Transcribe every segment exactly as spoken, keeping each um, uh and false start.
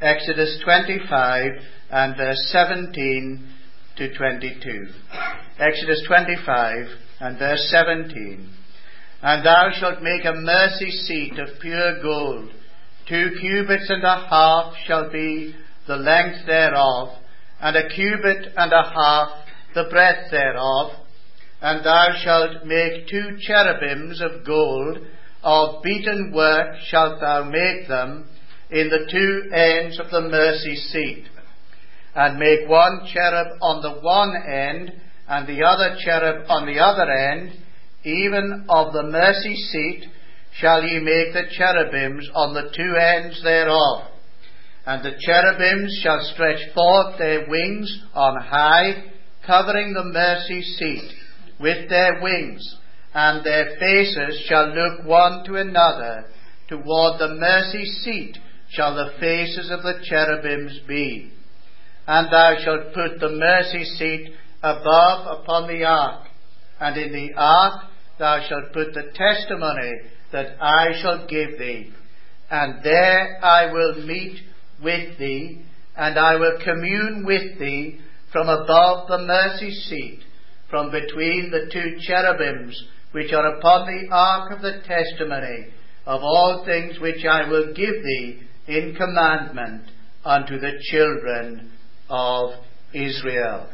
Exodus twenty-five and verse seventeen to twenty-two. Exodus twenty-five and verse seventeen. And thou shalt make a mercy seat of pure gold. Two cubits and a half shall be the length thereof, and a cubit and a half the breadth thereof. And thou shalt make two cherubims of gold, of beaten work shalt thou make them, in the two ends of the mercy seat. And make one cherub on the one end, and the other cherub on the other end. Even of the mercy seat shall ye make the cherubims on the two ends thereof. And the cherubims shall stretch forth their wings on high, covering the mercy seat with their wings, and their faces shall look one to another. Toward the mercy seat shall the faces of the cherubims be. And thou shalt put the mercy seat above upon the ark, and in the ark thou shalt put the testimony that I shall give thee. And there I will meet with thee, and I will commune with thee from above the mercy seat, from between the two cherubims which are upon the ark of the testimony, of all things which I will give thee in commandment unto the children of Israel.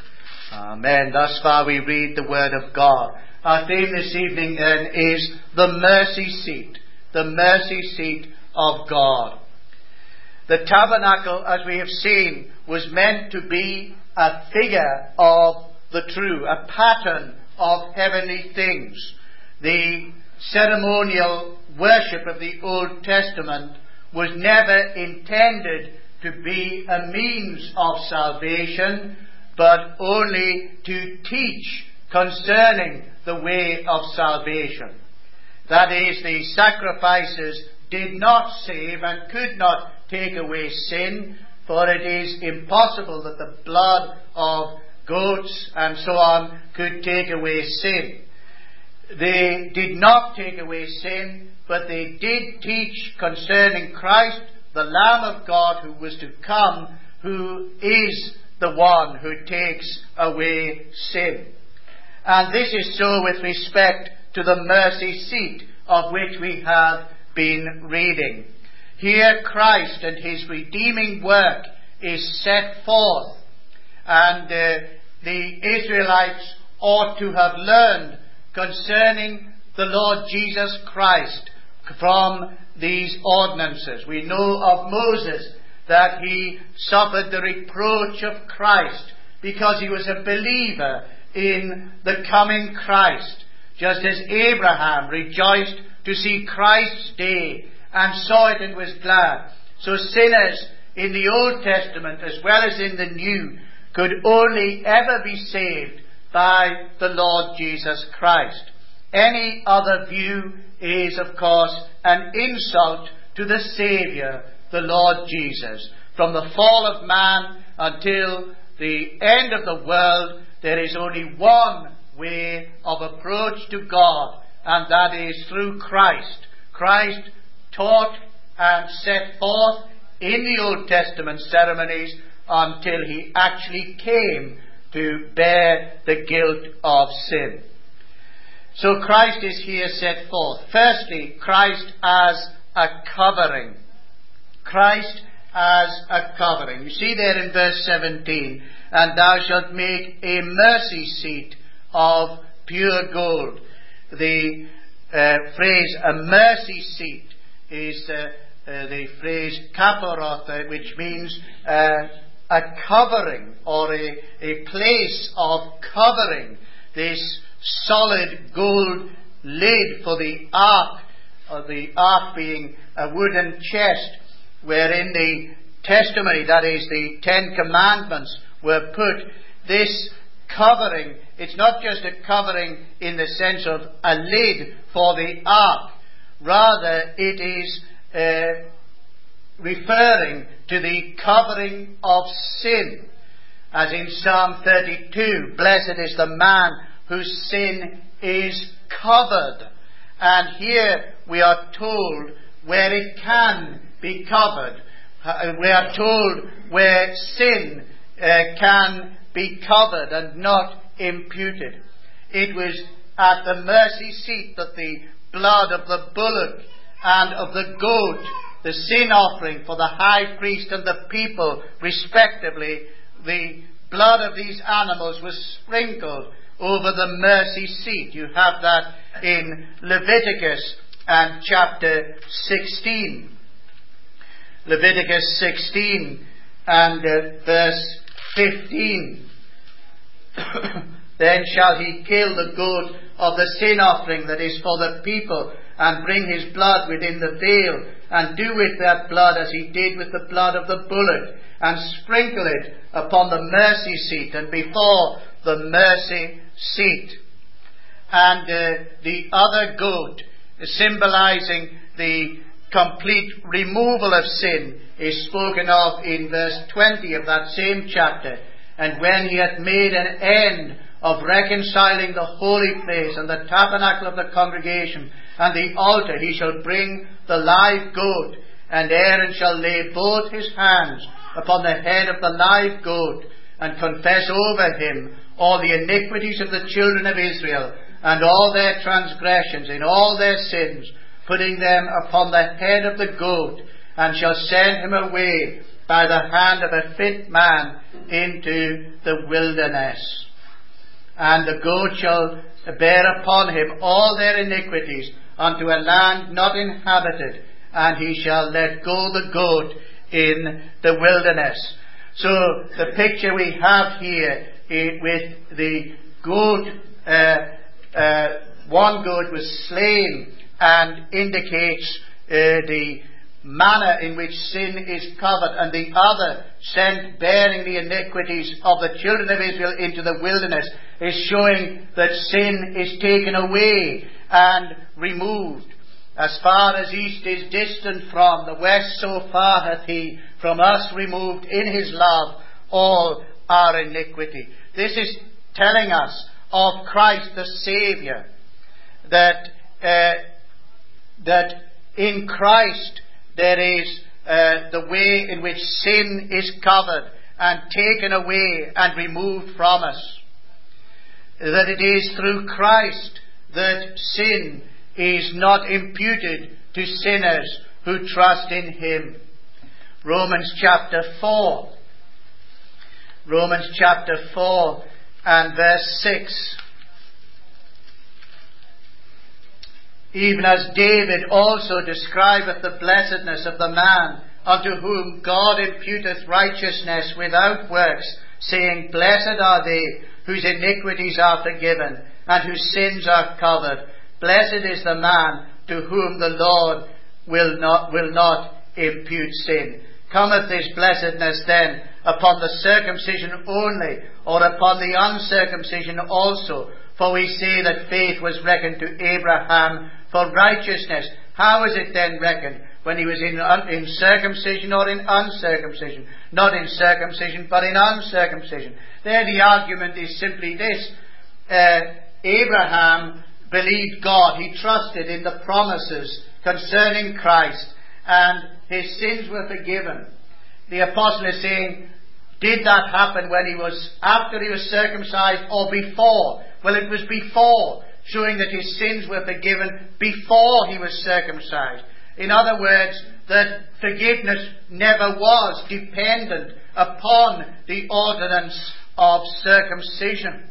Amen. Thus far we read the word of God. Our theme this evening then is the mercy seat, the mercy seat of God. The tabernacle, as we have seen, was meant to be a figure of the true, a pattern of heavenly things. The ceremonial worship of the Old Testament was never intended to be a means of salvation, but only to teach concerning the way of salvation. That is, the sacrifices did not save and could not take away sin, for it is impossible that the blood of goats and so on could take away sin. They did not take away sin, but they did teach concerning Christ, the Lamb of God who was to come, who is the one who takes away sin. And this is so with respect to the mercy seat of which we have been reading. Here Christ and his redeeming work is set forth, and uh, the Israelites ought to have learned concerning the Lord Jesus Christ from these ordinances. We know of Moses that he suffered the reproach of Christ because he was a believer in the coming Christ, just as Abraham rejoiced to see Christ's day and saw it and was glad. So sinners in the Old Testament as well as in the New could only ever be saved by the Lord Jesus Christ. Any other view is, of course, an insult to the Saviour, the Lord Jesus. From the fall of man until the end of the world, there is only one way of approach to God, and that is through Christ. Christ taught and set forth in the Old Testament ceremonies until he actually came to bear the guilt of sin. So Christ is here set forth. Firstly, Christ as a covering. Christ as a covering. You see there in verse seventeen, and thou shalt make a mercy seat of pure gold. The uh, phrase a mercy seat is uh, uh, the phrase kaporotha, which means uh, a covering, or a, a place of covering. This solid gold lid for the ark, or the ark being a wooden chest, wherein the testimony, that is the Ten Commandments, were put. This covering, it's not just a covering in the sense of a lid for the ark. Rather, it is uh, referring to the covering of sin. As in Psalm thirty-two, blessed is the man whose sin is covered. And here we are told where it can be covered. we are told where sin uh, can be covered and not imputed. It was at the mercy seat that the blood of the bullock and of the goat, the sin offering for the high priest and the people respectively, the blood of these animals was sprinkled over the mercy seat. You have that in Leviticus and chapter sixteen. Leviticus sixteen and uh, verse fifteen. Then shall he kill the goat of the sin offering that is for the people, and bring his blood within the veil, and do with that blood as he did with the blood of the bullock, and sprinkle it upon the mercy seat and before the mercy seat. And uh, the other goat, symbolizing the complete removal of sin, is spoken of in verse twenty of that same chapter. And when he hath made an end of reconciling the holy place and the tabernacle of the congregation and the altar, he shall bring the live goat, and Aaron shall lay both his hands upon the head of the live goat, and confess over him all the iniquities of the children of Israel, and all their transgressions in all their sins, putting them upon the head of the goat, and shall send him away by the hand of a fit man into the wilderness. And the goat shall bear upon him all their iniquities unto a land not inhabited, and he shall let go the goat in the wilderness. So the picture we have here eh, with the goat, uh, uh, one goat was slain, and indicates uh, the manner in which sin is covered, and the other sent bearing the iniquities of the children of Israel into the wilderness, is showing that sin is taken away and removed. As far as east is distant from the west, so far hath he from us removed in his love all our iniquity. This is telling us of Christ the Saviour, that uh, that in Christ there is uh, the way in which sin is covered and taken away and removed from us. That it is through Christ that sin is not imputed to sinners who trust in him. Romans chapter four. Romans chapter four and verse six. Even as David also describeth the blessedness of the man unto whom God imputeth righteousness without works, saying, Blessed are they whose iniquities are forgiven, and whose sins are covered. Blessed is the man to whom the Lord will not, will not impute sin. Cometh this blessedness then upon the circumcision only, or upon the uncircumcision also? For we say that faith was reckoned to Abraham for righteousness. How is it then reckoned? When he was in, in circumcision or in uncircumcision? Not in circumcision, but in uncircumcision. There the argument is simply this. Uh, Abraham believed God. He trusted in the promises concerning Christ, and his sins were forgiven. The apostle is saying, did that happen when he was, after he was circumcised, or before? Well, it was before, showing that his sins were forgiven before he was circumcised. In other words, that forgiveness never was dependent upon the ordinance of circumcision.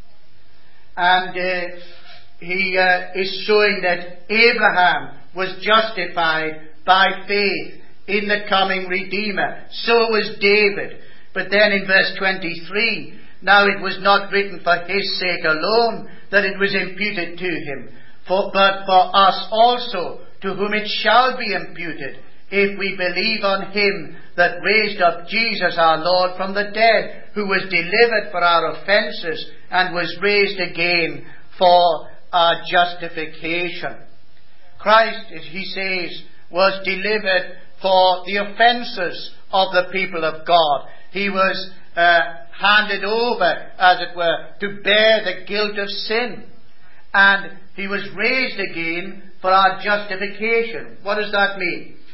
And uh, he uh, is showing that Abraham was justified by faith in the coming Redeemer. So was David. But then in verse twenty-three, now it was not written for his sake alone that it was imputed to him, for, but for us also, to whom it shall be imputed, if we believe on him that raised up Jesus our Lord from the dead, who was delivered for our offences, and was raised again for our justification. Christ, as he says, was delivered for the offences of the people of God. He was uh, handed over, as it were, to bear the guilt of sin. And he was raised again for our justification. What does that mean?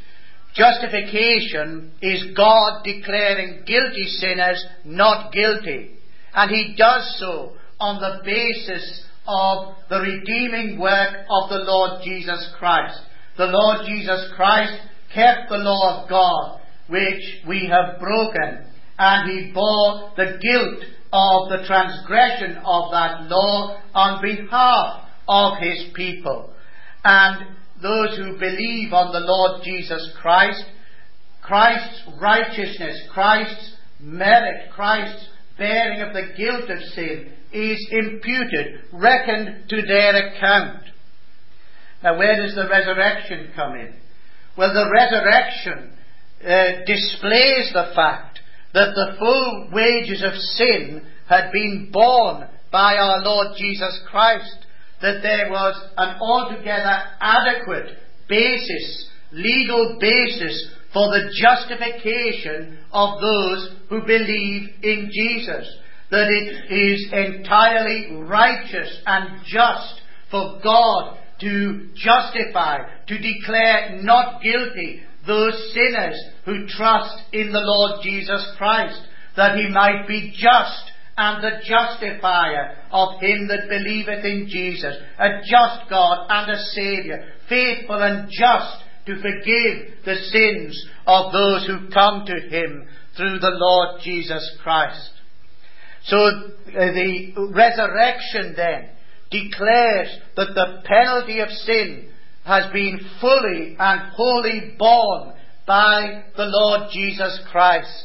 Justification is God declaring guilty sinners not guilty. And He does so on the basis of the redeeming work of the Lord Jesus Christ. The Lord Jesus Christ kept the law of God, which we have broken, and He bore the guilt of the transgression of that law on behalf of His people. And those who believe on the Lord Jesus Christ, Christ's righteousness, Christ's merit, Christ's bearing of the guilt of sin is imputed, reckoned to their account. Now, where does the resurrection come in? Well, the resurrection uh, displays the fact that the full wages of sin had been borne by our Lord Jesus Christ, that there was an altogether adequate basis, legal basis, for the justification of those who believe in Jesus, that it is entirely righteous and just for God to justify, to declare not guilty those sinners who trust in the Lord Jesus Christ, that He might be just and the justifier of him that believeth in Jesus, a just God and a Saviour, faithful and just to forgive the sins of those who come to Him through the Lord Jesus Christ. So uh, the resurrection then declares that the penalty of sin has been fully and wholly borne by the Lord Jesus Christ.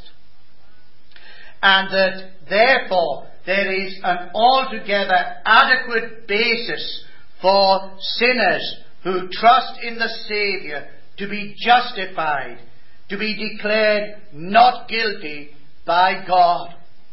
And that therefore there is an altogether adequate basis for sinners who trust in the Saviour to be justified, to be declared not guilty by God.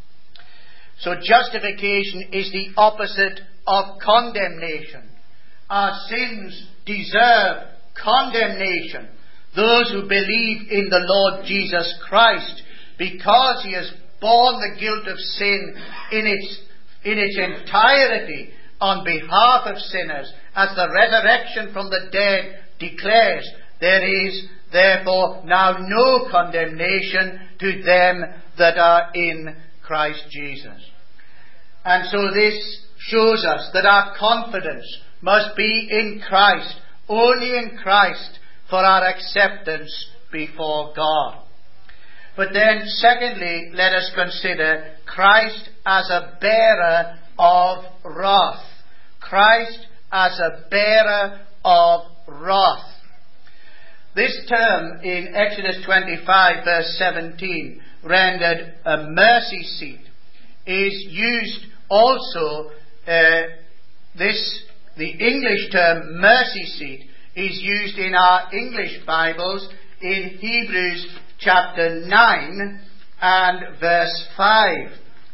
So justification is the opposite of condemnation. Our sins deserve condemnation. Those who believe in the Lord Jesus Christ, because He has borne the guilt of sin in its, in its entirety on behalf of sinners, as the resurrection from the dead declares, there is therefore now no condemnation to them that are in Christ Jesus. And so this shows us that our confidence must be in Christ, only in Christ, for our acceptance before God. But then, secondly, let us consider Christ as a bearer of wrath. Christ as a bearer of wrath. This term in Exodus twenty-five verse seventeen, rendered a mercy seat, is used also, uh, this, the English term mercy seat is used in our English Bibles in Hebrews chapter nine and verse five.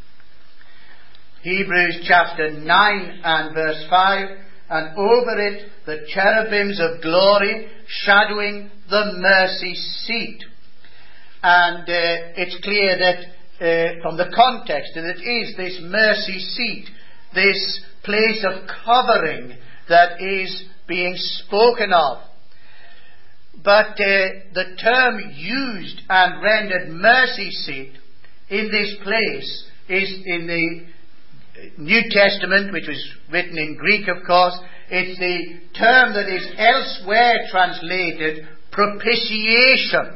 Hebrews chapter nine and verse five, and over it the cherubims of glory shadowing the mercy seat. And uh, it's clear that uh, from the context that it is this mercy seat, this place of covering, that is being spoken of. But uh, the term used and rendered mercy seat in this place is in the New Testament, which was written in Greek, of course. It's the term that is elsewhere translated propitiation.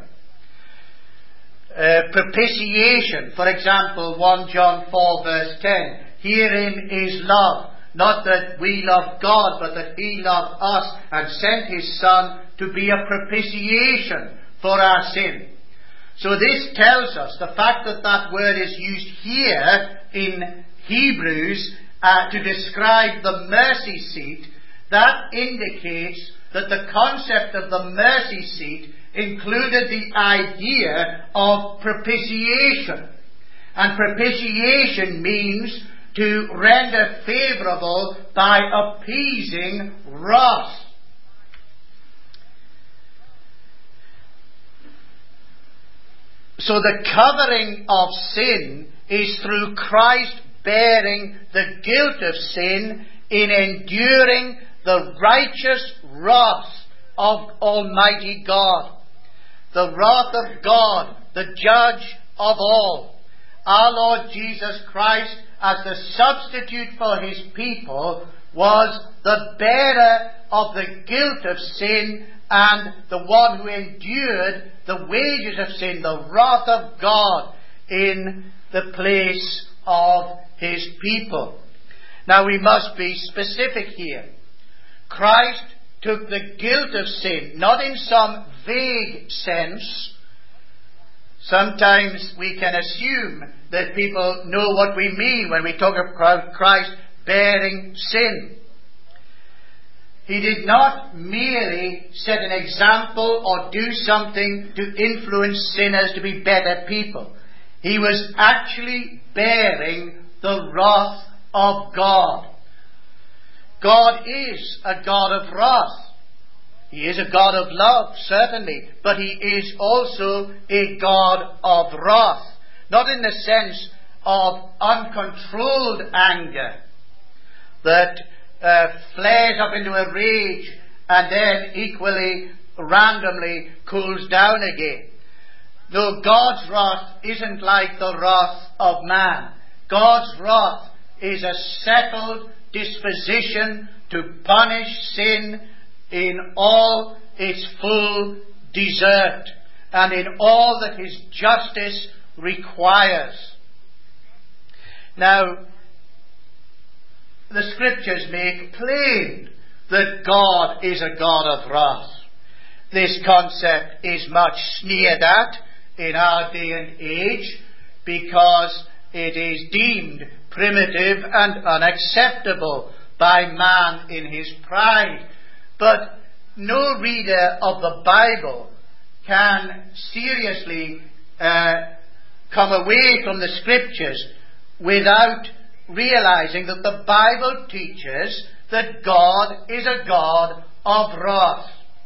Uh, propitiation. For example, First John four verse ten. Herein is love, not that we love God, but that He loved us and sent His Son to be a propitiation for our sin. So this tells us the fact that that word is used here in Hebrews uh, to describe the mercy seat, that indicates that the concept of the mercy seat included the idea of propitiation. And propitiation means to render favourable by appeasing wrath. So the covering of sin is through Christ bearing the guilt of sin in enduring the righteous wrath of Almighty God. the wrath of God, the judge of all. Our Lord Jesus Christ, as the substitute for his people, was the bearer of the guilt of sin and the one who endured the wages of sin, the wrath of God, in the place of his people. Now we must be specific here. Christ took the guilt of sin, not in some vague sense. Sometimes we can assume that people know what we mean when we talk about Christ bearing sin. He did not merely set an example or do something to influence sinners to be better people. He was actually bearing the wrath of God. God is a God of wrath. He is a God of love, certainly, but he is also a God of wrath. Not in the sense of uncontrolled anger that uh, flares up into a rage and then equally randomly cools down again. No, God's wrath isn't like the wrath of man. God's wrath is a settled disposition to punish sin in all its full desert and in all that his justice requires. Now, the Scriptures make plain that God is a God of wrath. This concept is much sneered at in our day and age because it is deemed primitive and unacceptable by man in his pride. But no reader of the Bible can seriously uh, come away from the Scriptures without realizing that the Bible teaches that God is a God of wrath.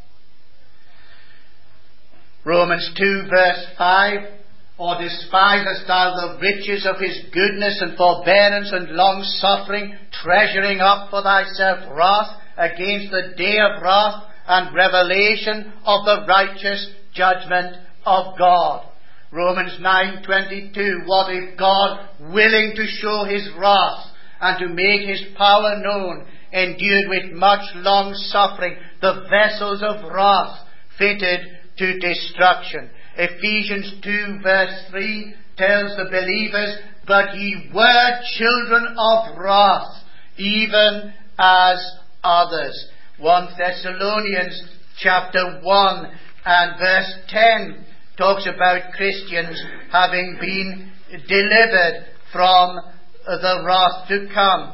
Romans two verse five, or despisest thou the riches of his goodness and forbearance and long suffering, treasuring up for thyself wrath against the day of wrath and revelation of the righteous judgment of God. Romans nine twenty-two, what if God, willing to show his wrath and to make his power known, endured with much long suffering the vessels of wrath fitted to destruction. Ephesians two verse three tells the believers, but ye were children of wrath, even as others. First Thessalonians chapter one and verse ten talks about Christians having been delivered from the wrath to come,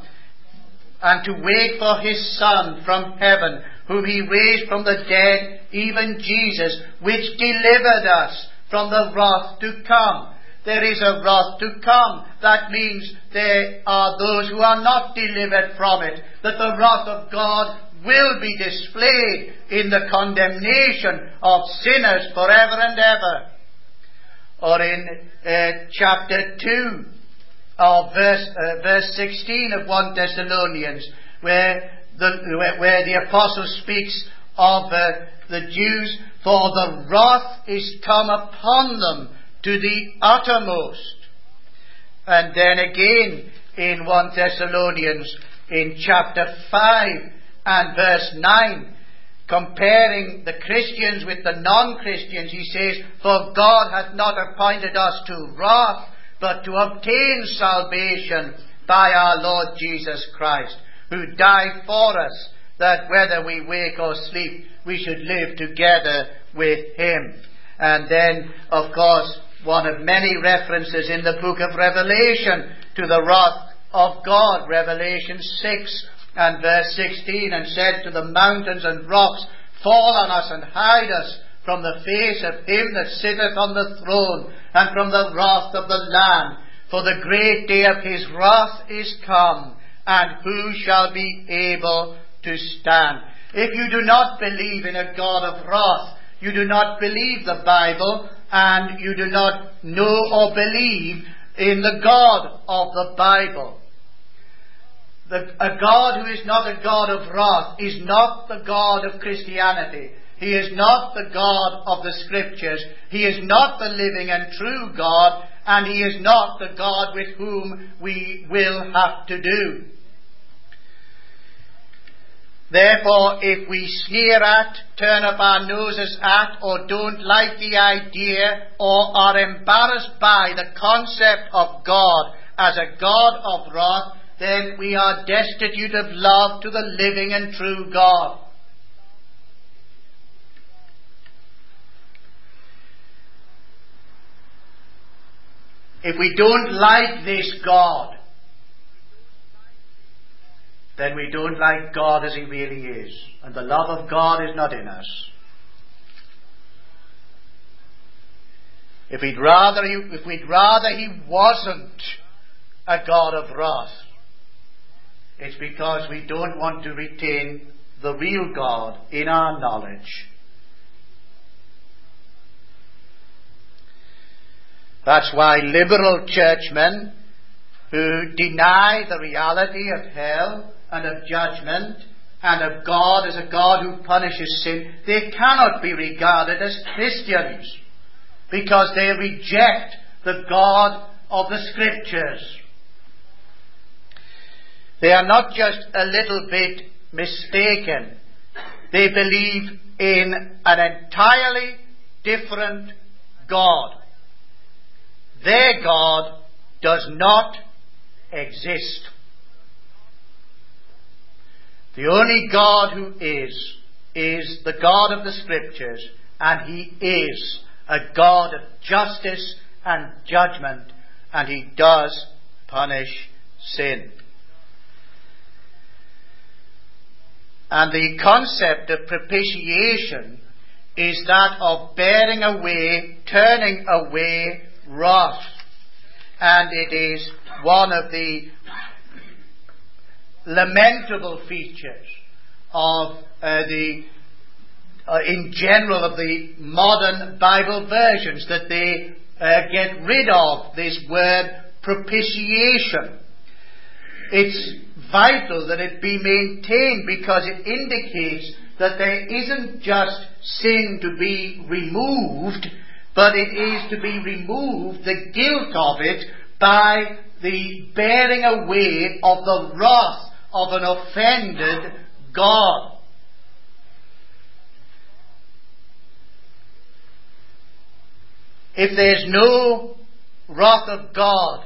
and to wait for his Son from heaven, whom he raised from the dead, even Jesus, which delivered us from the wrath to come. There is a wrath to come. That means there are those who are not delivered from it, that the wrath of God will be displayed in the condemnation of sinners forever and ever. Or in uh, chapter two, of verse, uh, verse sixteen of First Thessalonians, where the, where, where the apostle speaks of uh, the Jews, for the wrath is come upon them to the uttermost. And then again in First Thessalonians, in chapter five and verse nine, comparing the Christians with the non-Christians, he says, for God hath not appointed us to wrath, but to obtain salvation by our Lord Jesus Christ, who died for us, that whether we wake or sleep, we should live together with him. And then, of course, one of many references in the book of Revelation to the wrath of God, Revelation six and verse sixteen, and said to the mountains and rocks, fall on us and hide us from the face of him that sitteth on the throne, and from the wrath of the Lamb. For the great day of his wrath is come, and who shall be able to stand? If you do not believe in a God of wrath, you do not believe the Bible, and you do not know or believe in the God of the Bible. The, a God who is not a God of wrath is not the God of Christianity. He is not the God of the Scriptures. He is not the living and true God, and He is not the God with whom we will have to do. Therefore, if we sneer at, turn up our noses at, or don't like the idea, or are embarrassed by the concept of God as a God of wrath, then we are destitute of love to the living and true God. If we don't like this God, then we don't like God as He really is. And the love of God is not in us. If we'd rather He, if we'd rather He wasn't a God of wrath, it's because we don't want to retain the real God in our knowledge. That's why liberal churchmen who deny the reality of hell and of judgment and of God as a God who punishes sin, they cannot be regarded as Christians because they reject the God of the Scriptures. They are not just a little bit mistaken. They believe in an entirely different God. Their God does not exist. The only God who is, is the God of the Scriptures, and He is a God of justice and judgment, and He does punish sin. And the concept of propitiation is that of bearing away, turning away wrath. And it is one of the lamentable features of uh, the, uh, in general, of the modern Bible versions, that they uh, get rid of this word propitiation. It's vital that it be maintained because it indicates that there isn't just sin to be removed, but it is to be removed, the guilt of it, by the bearing away of the wrath of an offended God. If there's no wrath of God,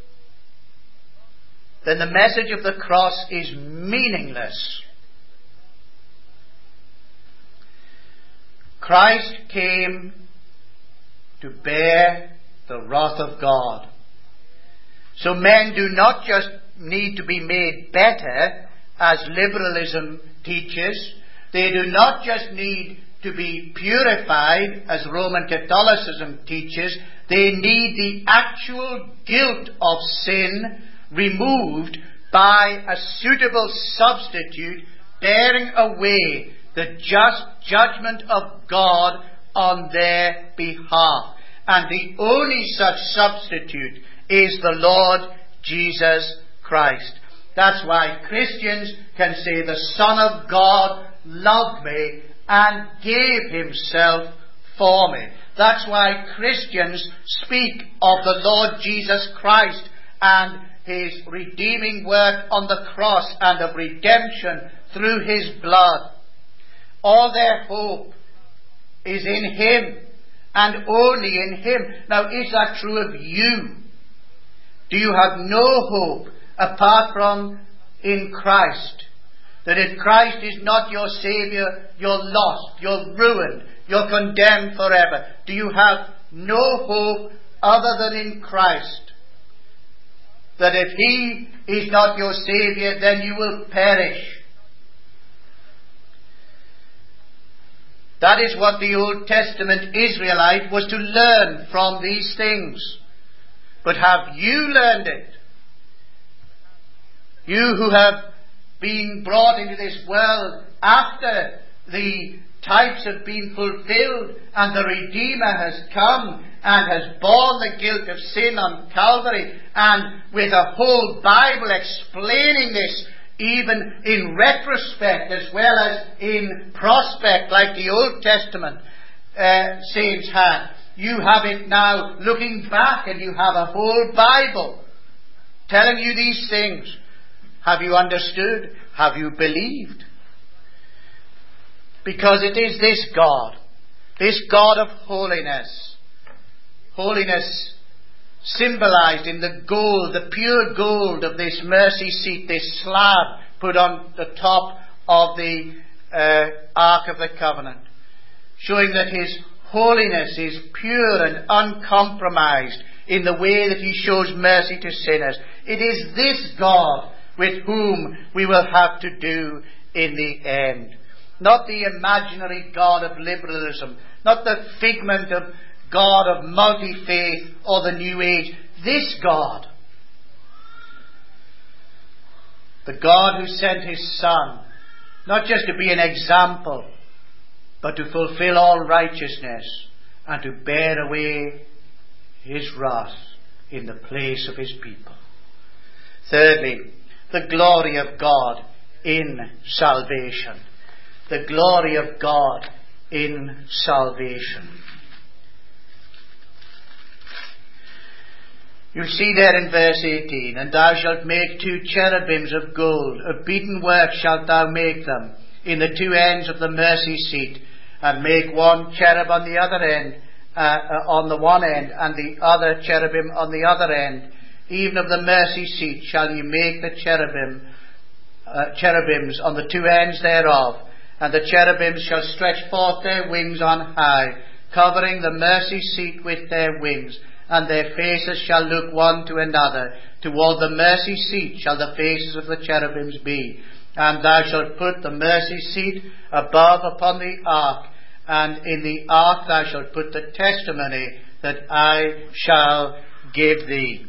then the message of the cross is meaningless. Christ came to bear the wrath of God. So men do not just need to be made better, as liberalism teaches. They do not just need to be purified, as Roman Catholicism teaches. They need the actual guilt of sin removed by a suitable substitute, bearing away the just judgment of God on their behalf. And the only such substitute is the Lord Jesus Christ. That's why Christians can say, the Son of God loved me and gave Himself for me. That's why Christians speak of the Lord Jesus Christ and His redeeming work on the cross and of redemption through His blood. All their hope is in Him and only in Him. Now, is that true of you? Do you have no hope apart from in Christ? That if Christ is not your Saviour, you're lost, you're ruined, you're condemned forever. Do you have no hope other than in Christ? That if He is not your Saviour, then you will perish. That is what the Old Testament Israelite was to learn from these things. But have you learned it? You who have been brought into this world after the types have been fulfilled and the Redeemer has come and has borne the guilt of sin on Calvary, and with a whole Bible explaining this even in retrospect as well as in prospect, like the Old Testament uh, saints had. You have it now looking back, and you have a whole Bible telling you these things. Have you understood? Have you believed? Because it is this God, this God of holiness, holiness symbolized in the gold, the pure gold of this mercy seat, this slab put on the top of the uh, Ark of the Covenant, showing that His holiness is pure and uncompromised in the way that He shows mercy to sinners. It is this God with whom we will have to do in the end. Not the imaginary God of liberalism, not the figment of God of multi-faith or the New Age. This God, the God who sent His Son, not just to be an example, but to fulfill all righteousness and to bear away His wrath in the place of His people. Thirdly, the glory of God in salvation. The glory of God in salvation. You see there in verse eighteen, and thou shalt make two cherubims of gold, of beaten work shalt thou make them, in the two ends of the mercy seat, and make one cherub on the other end, uh, uh, on the one end, and the other cherubim on the other end. Even of the mercy seat shall you make the cherubim, uh, cherubims on the two ends thereof, and the cherubims shall stretch forth their wings on high, covering the mercy seat with their wings, and their faces shall look one to another. Toward the mercy seat shall the faces of the cherubims be. And thou shalt put the mercy seat above upon the ark, and in the ark thou shalt put the testimony that I shall give thee.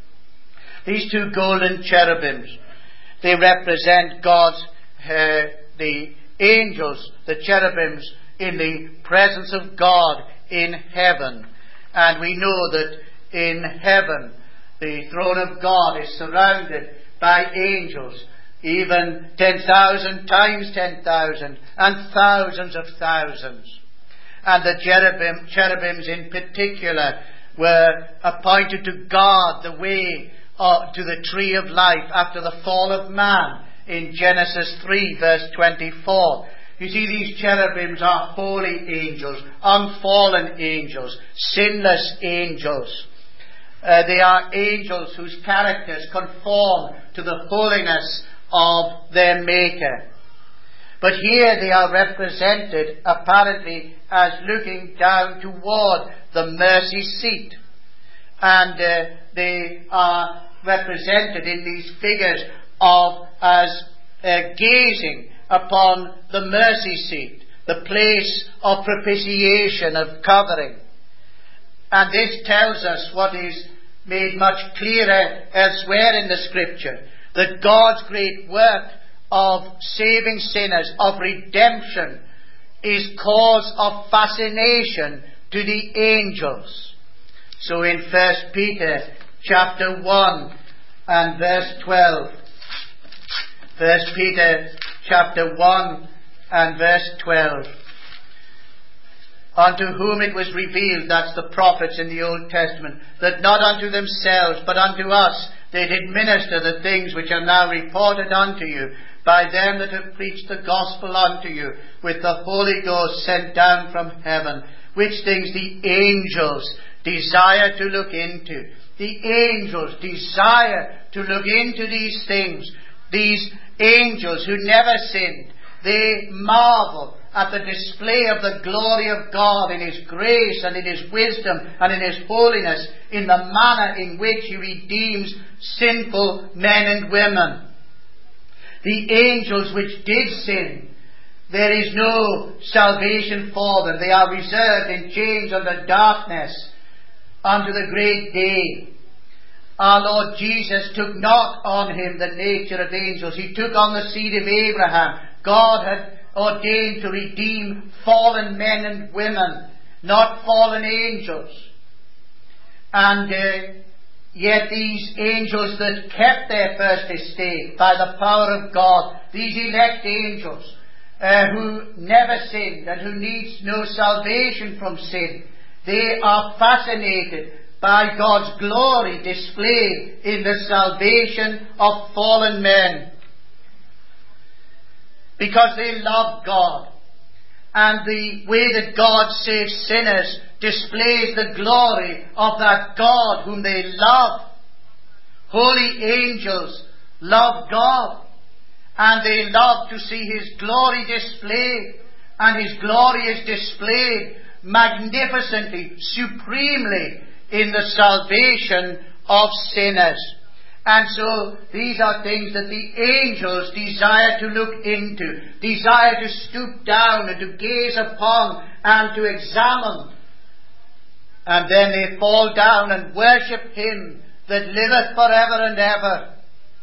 These two golden cherubims, they represent God's, uh, the angels, the cherubims, in the presence of God in heaven. And we know that in heaven the throne of God is surrounded by angels, even ten thousand times ten thousand, and thousands of thousands. And the cherubim, cherubims in particular were appointed to guard the way uh, to the tree of life after the fall of man in Genesis three verse twenty-four. You see, these cherubims are holy angels, unfallen angels, sinless angels. Uh, they are angels whose characters conform to the holiness of their Maker. But here they are represented apparently as looking down toward the mercy seat. And uh, they are represented in these figures of as uh, gazing upon the mercy seat, the place of propitiation, of covering. And this tells us what is made much clearer elsewhere in the Scripture, that God's great work of saving sinners, of redemption, is cause of fascination to the angels. So in First Peter chapter one and verse twelve, First Peter chapter one and verse twelve. Unto whom it was revealed, that's the prophets in the Old Testament, that not unto themselves, but unto us they did minister the things which are now reported unto you, by them that have preached the gospel unto you, with the Holy Ghost sent down from heaven, which things the angels desire to look into. The angels desire to look into these things. These angels who never sinned, they marvel at the display of the glory of God in His grace and in His wisdom and in His holiness, in the manner in which He redeems sinful men and women. The angels which did sin, there is no salvation for them. They are reserved in chains under darkness unto the great day. Our Lord Jesus took not on Him the nature of angels. He took on the seed of Abraham. God had ordained to redeem fallen men and women, not fallen angels. And uh, Yet these angels that kept their first estate by the power of God, these elect angels, uh, who never sinned and who needs no salvation from sin, they are fascinated by God's glory displayed in the salvation of fallen men. Because they love God. And the way that God saves sinners displays the glory of that God whom they love. Holy angels love God. And they love to see His glory displayed. And His glory is displayed magnificently, supremely in the salvation of sinners. And so these are things that the angels desire to look into, desire to stoop down and to gaze upon and to examine. And then they fall down and worship Him that liveth forever and ever.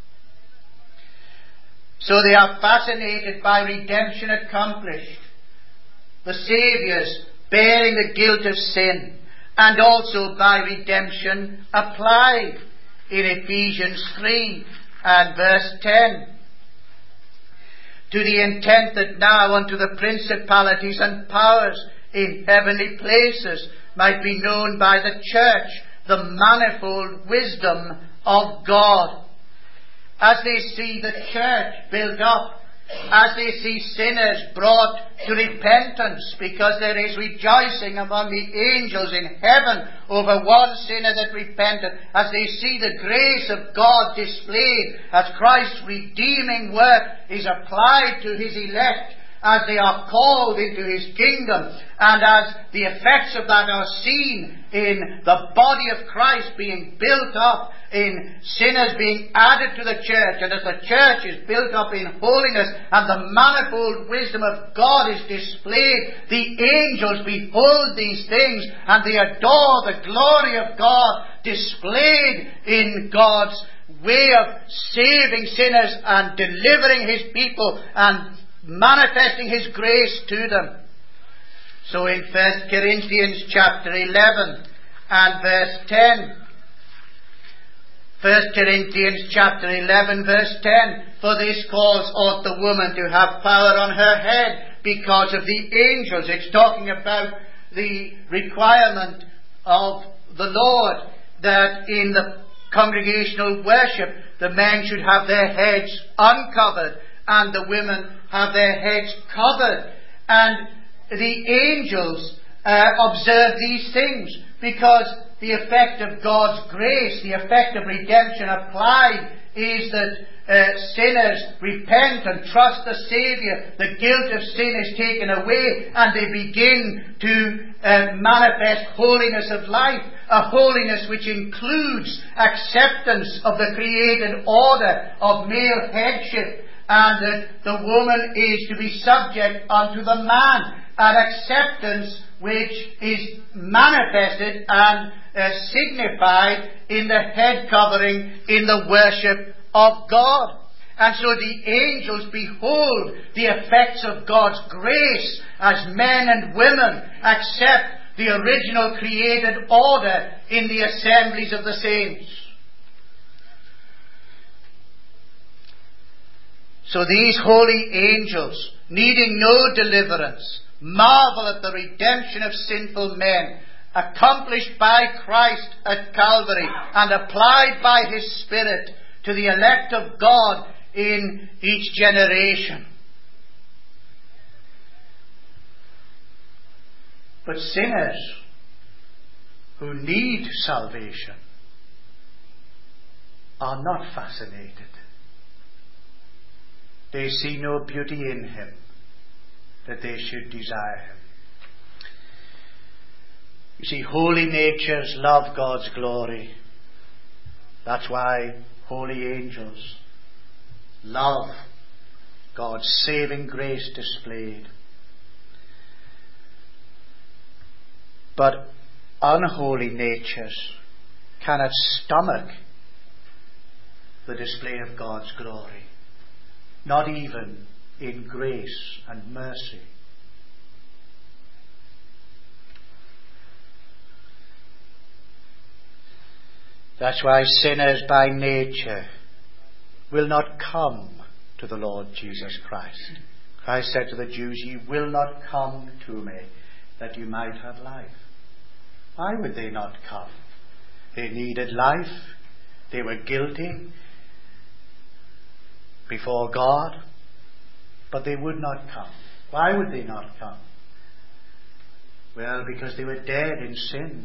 So they are fascinated by redemption accomplished, the Saviour's bearing the guilt of sin, and also by redemption applied in Ephesians three and verse ten. To the intent that now unto the principalities and powers in heavenly places might be known by the church the manifold wisdom of God. As they see the church built up, as they see sinners brought to repentance, because there is rejoicing among the angels in heaven over one sinner that repented, as they see the grace of God displayed, as Christ's redeeming work is applied to His elect, as they are called into His kingdom, and as the effects of that are seen in the body of Christ being built up, in sinners being added to the church, and as the church is built up in holiness and the manifold wisdom of God is displayed, the angels behold these things and they adore the glory of God displayed in God's way of saving sinners and delivering His people and manifesting His grace to them. So in First Corinthians chapter eleven and verse ten, First Corinthians chapter eleven verse ten, for this cause ought the woman to have power on her head because of the angels. It's talking about the requirement of the Lord that in the congregational worship the men should have their heads uncovered and the women have their heads covered. And the angels uh, observe these things because the effect of God's grace, the effect of redemption applied, is that uh, sinners repent and trust the Saviour. The guilt of sin is taken away and they begin to uh, manifest holiness of life. A holiness which includes acceptance of the created order of male headship, and that the woman is to be subject unto the man. An acceptance which is manifested and uh, signified in the head covering in the worship of God. And so the angels behold the effects of God's grace as men and women accept the original created order in the assemblies of the saints. So these holy angels, needing no deliverance, marvel at the redemption of sinful men, accomplished by Christ at Calvary and applied by His Spirit to the elect of God in each generation. But sinners who need salvation are not fascinated. They see no beauty in Him that they should desire Him. You see, holy natures love God's glory. That's why holy angels love God's saving grace displayed. But unholy natures cannot stomach the display of God's glory, not even in grace and mercy. That's why sinners by nature will not come to the Lord Jesus Christ. Christ said to the Jews, "Ye will not come to me that you might have life." Why would they not come? They needed life. They were guilty before God, but they would not come. Why would they not come? Well, because they were dead in sin.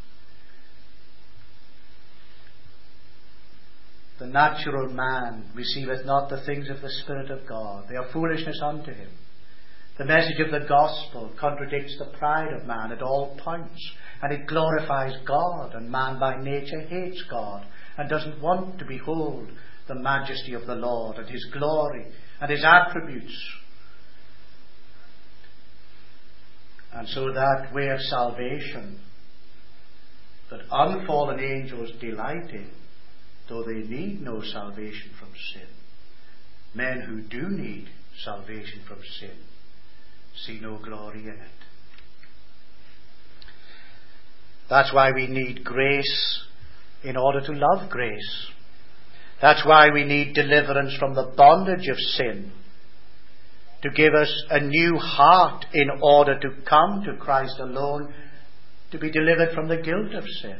The natural man receiveth not the things of the Spirit of God. They are foolishness unto him. The message of the gospel contradicts the pride of man at all points, and it glorifies God, and man by nature hates God and doesn't want to behold the majesty of the Lord and his glory and his attributes. And so that way of salvation that unfallen angels delight in, though they need no salvation from sin, men who do need salvation from sin see no glory in it. That's why we need grace in order to love grace. That's why we need deliverance from the bondage of sin, to give us a new heart in order to come to Christ alone, to be delivered from the guilt of sin.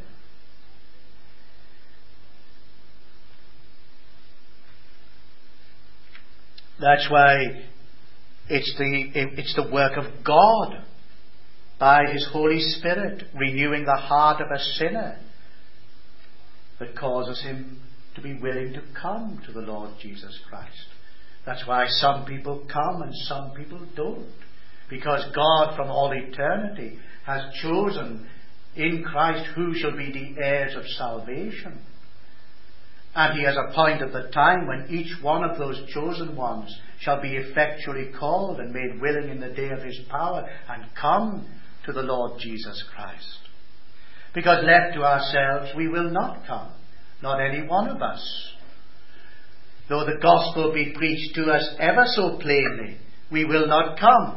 That's why it's the, it's the work of God by his Holy Spirit renewing the heart of a sinner that causes him to be willing to come to the Lord Jesus Christ. That's why some people come and some people don't. Because God from all eternity has chosen in Christ who shall be the heirs of salvation. And he has appointed the time when each one of those chosen ones shall be effectually called and made willing in the day of his power and come to the Lord Jesus Christ. Because left to ourselves we will not come, not any one of us. Though the gospel be preached to us ever so plainly, we will not come.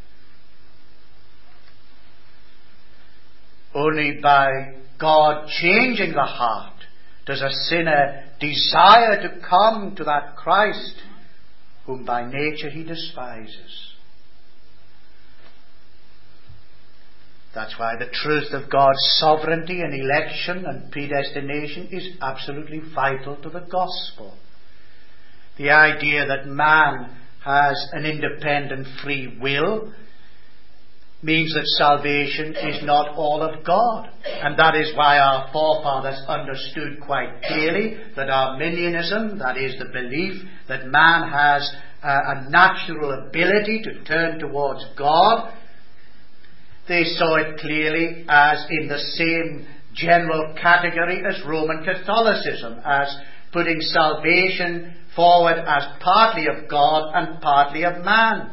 Only by God changing the heart does a sinner desire to come to that Christ whom by nature he despises. That's why the truth of God's sovereignty and election and predestination is absolutely vital to the gospel. The idea that man has an independent free will means that salvation is not all of God. And that is why our forefathers understood quite clearly that Arminianism, that is the belief that man has a, a natural ability to turn towards God, they saw it clearly as in the same general category as Roman Catholicism, as putting salvation forward as partly of God and partly of man.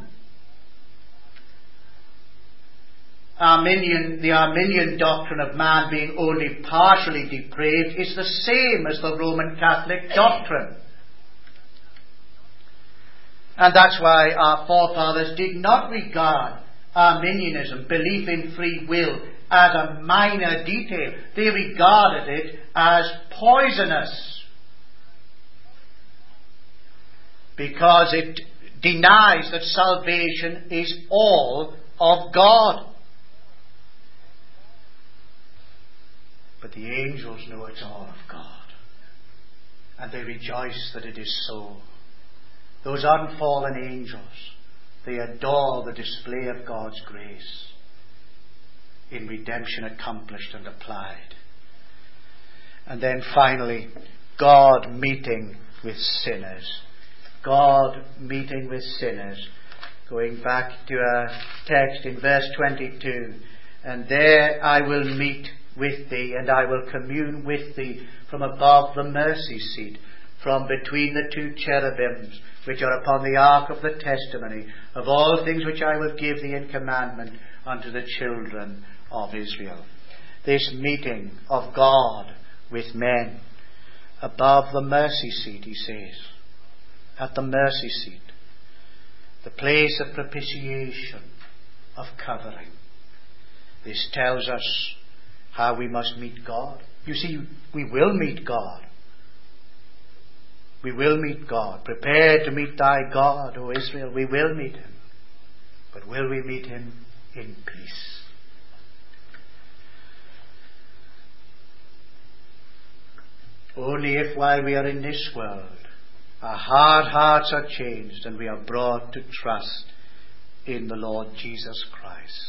Arminian, the Arminian doctrine of man being only partially depraved is the same as the Roman Catholic doctrine. And that's why our forefathers did not regard Arminianism, belief in free will, as a minor detail. They regarded it as poisonous, because it denies that salvation is all of God. But the angels know it's all of God, and they rejoice that it is so. Those unfallen angels, they adore the display of God's grace in redemption accomplished and applied. And then finally, God meeting with sinners. God meeting with sinners. Going back to a text in verse twenty-two. And there I will meet with thee, and I will commune with thee from above the mercy seat, from between the two cherubims, which are upon the ark of the testimony, of all things which I will give thee in commandment unto the children of Israel. This meeting of God with men above the mercy seat, he says, at the mercy seat, the place of propitiation, of covering. This tells us how we must meet God. You see, we will meet God. We will meet God. Prepare to meet thy God, O Israel. We will meet him. But will we meet him in peace? Only if while we are in this world, our hard hearts are changed and we are brought to trust in the Lord Jesus Christ.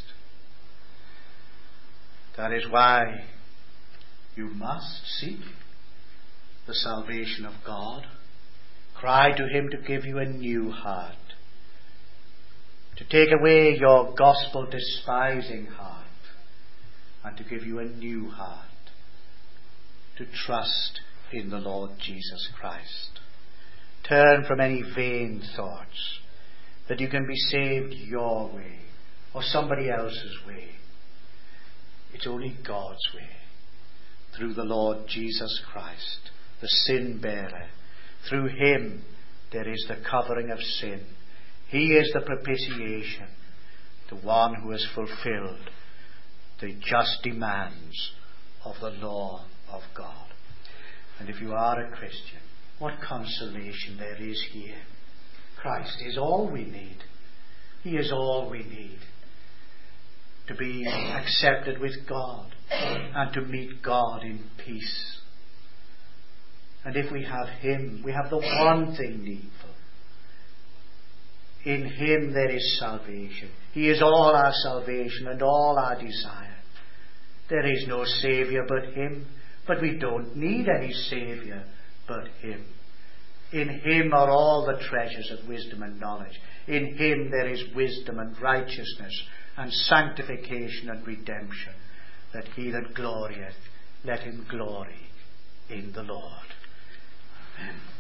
That is why you must seek the salvation of God. Cry to him to give you a new heart, to take away your gospel despising heart, and to give you a new heart, to trust in the Lord Jesus Christ. Turn from any vain thoughts that you can be saved your way or somebody else's way. It's only God's way, through the Lord Jesus Christ, the sin bearer. Through him there is the covering of sin. He is the propitiation, the one who has fulfilled the just demands of the law of God. And if you are a Christian, what consolation there is here. Christ is all we need. He is all we need to be accepted with God and to meet God in peace. And if we have him, we have the one thing needful. In him there is salvation. He is all our salvation and all our desire. There is no Saviour but him, but we don't need any Saviour but him. In him are all the treasures of wisdom and knowledge. In him there is wisdom and righteousness and sanctification and redemption. That he that glorieth, let him glory in the Lord. Amen.